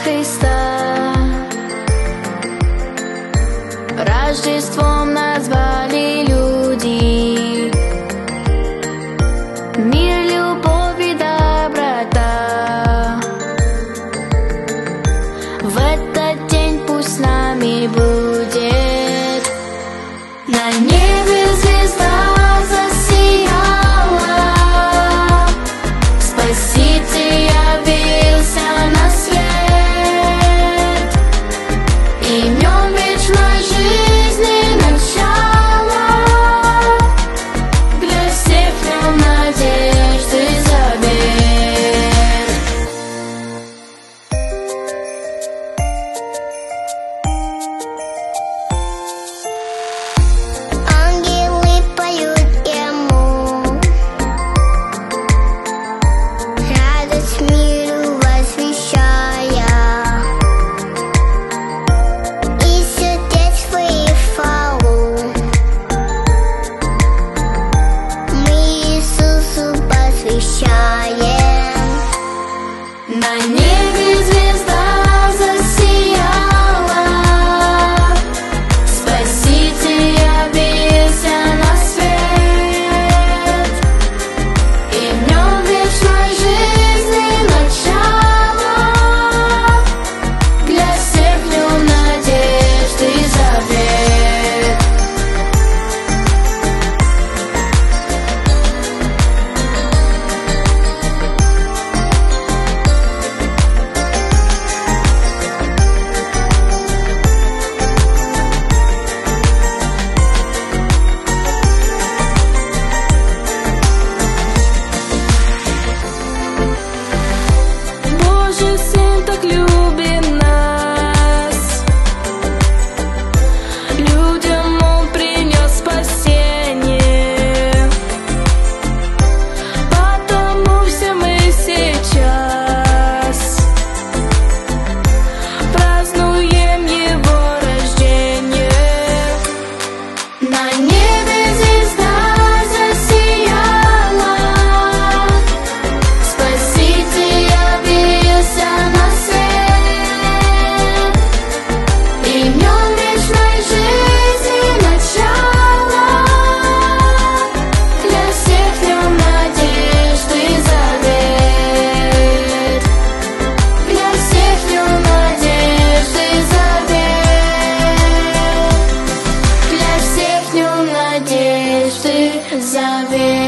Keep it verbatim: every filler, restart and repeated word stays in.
Христа. Рождеством назвали люди мир, любовь и доброта. В этот день пусть с нами будет на небе звезда засияла, Спаситель явился на свет, имен вечной жизни начало, для всех в нем надежды завет. Ангелы поют ему, радость миру возвещая, и сердец своих хвалу мы Иисусу посвящаем. На небе звезда засияла, Спаситель явился на свет, и в нем вечной жизни начало, для всех в нем надежды завет. Божий Сын так любит нас, людям Он принес спасение, потому все мы сейчас празднуем Его рождение. На небе звезда засияла, Спаситель явился на свет, и в нем вечной жизни начало, для всех в нем надежды завет, для всех в нем надежды завет, для всех в нем надежды завет.